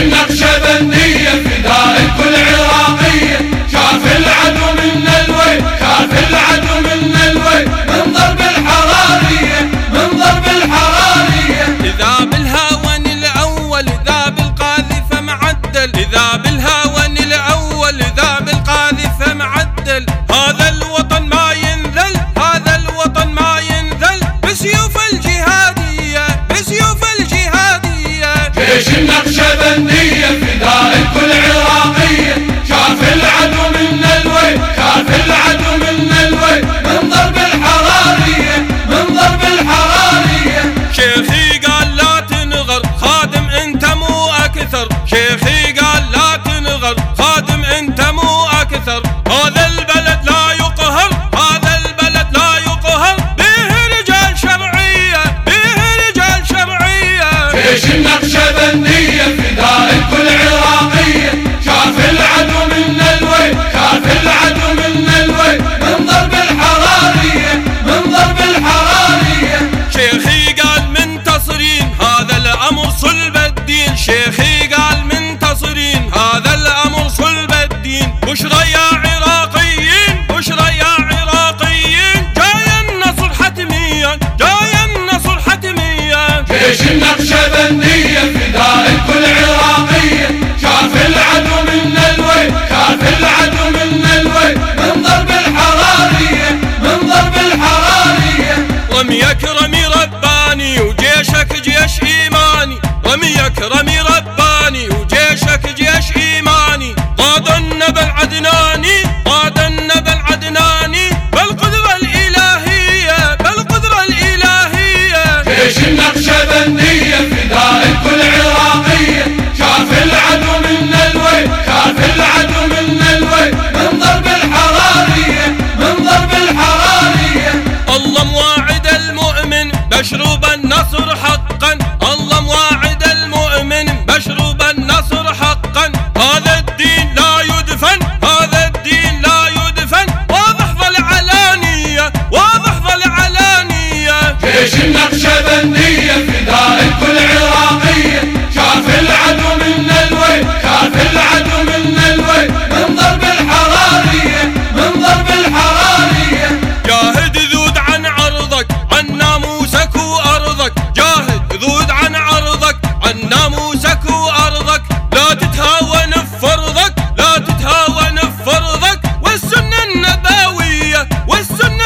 النقشبندية فداء كل عراقية، شاف العدو من الويل، شاف العدو من الويل، من ضرب الحرارية، من ضرب الحرارية. إذا بالهاون الأول إذا بالقاذفة معدل، إذا بالهاون الأول إذا بالقاذفة معدل، هذا الوطن ما ينذل، هذا الوطن ما ينذل، بسيوف الجهادية، بسيوف الجهادية. جيش النقشبندية فداء كل عراقية، شاف العدو من الويل، شاف العدو من الويل، من ضرب الحرارية، من ضرب الحرارية. شيخي قال لا تنغر خادم انت مو اكثر، شيخي قال لا تنغر خادم انت مو اكثر، هذا البلد لا يقهر، هذا البلد لا يقهر، به رجال شرعية، به رجال شرعية. جيش النقشبندية فداء كل عراقية، شاف العدو من الويل، شاف العدو من الويل، من ضرب الحرارية، من ضرب الحرارية. شيخي قال منتصرين هذا الأمر صلب الدين، شيخي قال منتصرين هذا الأمر صلب الدين. بشرى يا عراقيين، بشرى يا عراقيين، جاي النصر حتميا، جاي النصر حتميا. جيش النقشبندية فداء كل عراقية، شاف العدو من الويل، شاف العدو من الويل، من ضرب الحرارية، من ضرب الحرارية. رميك رمي رباني وجيشك جيش إيماني، رميك رمي رباني وجيشك جيش إيماني، قاد النبى العدناني، قاد النبى العدناني، بالقدرة الإلهية، بالقدرة الإلهية. جيش النقشبندية فداء كل عراقية، شاف العدو من الويل، شاف العدو من الويل، من ضرب الحرارية، من ضرب الحرارية. الله مواعد المؤمن مشروب النصر حقا، الله مواعد المؤمن مشروب النصر حقا، هذا الدين لا يدفن، هذا الدين لا يدفن، واضح ظل علانية، واضح ظل علانية. جيش النقشبندية فداء كل عراقية، شاف العدو من الويل، شاف العدو من الويل، من ضرب الحرارية، من ضرب الحرارية. جاهد ذود عن عرضك عن ناموسك وأرضك، جاهد ذود عن عرضك عن ناموسك وأرضك، لا تتهاون بفرضك، لا تتهاون بفرضك، والسنة النبوية، والسنة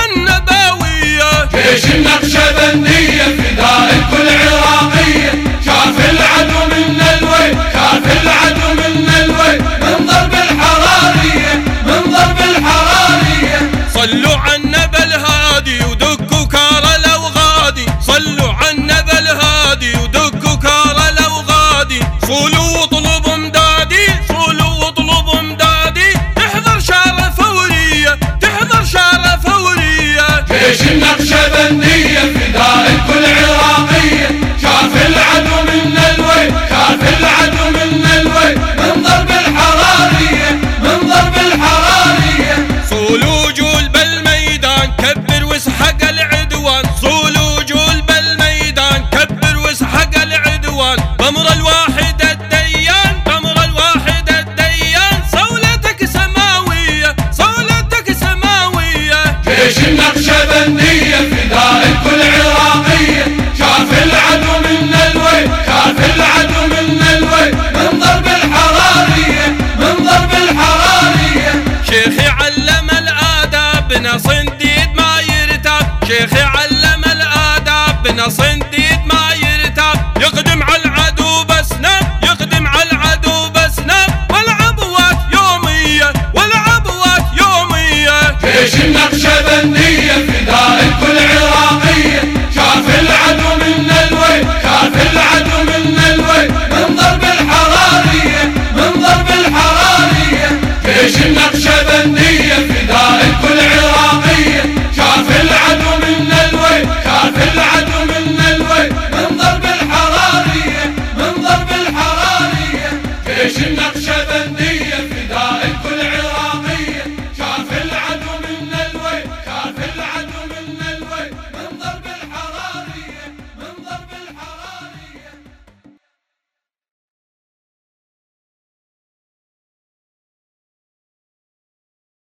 النبوية. جيش النقشبندية فداء كل عراقية، شاف العدو من الويل، شاف العدو من الويل، من ضرب الحرارية، من ضرب الحرارية. صلوا على النبي الهادي ودقوا كار لو غادي، صلوا على النبي الهادي ودقوا كار لو غادي، صولوا واطلبوا امدادي، صولوا واطلبوا امدادي، تحضر شارة فورية، تحضر شارة فورية. جيش النقشبندية فداء كل عراقية، شاف العدو من الويل، شاف العدو من الويل، من ضرب الحرارية، من ضرب الحرارية. صولوا جول بالميدان كبر واسحق العدوان، صولوا جول بالميدان كبر واسحق العدوان، بأمر الواحد الديان، بأمر الواحد الديان، صولتك سماوية، صولتك سماوية. جيش النقشبندية فداء كل عراقية، شاف العدو من الويل، شاف العدو من الويل، من ضرب الحرارية، من ضرب الحرارية. شيخي علم الآداب بنا صنديد ما يرتاب، شيخي علم الآداب بنا صنديد ما يرتاب، يقدم على العدو بسناب، يقدم على العدو بسناب، والعبوات يومية، والعبوات يومية. جيش النقشبندية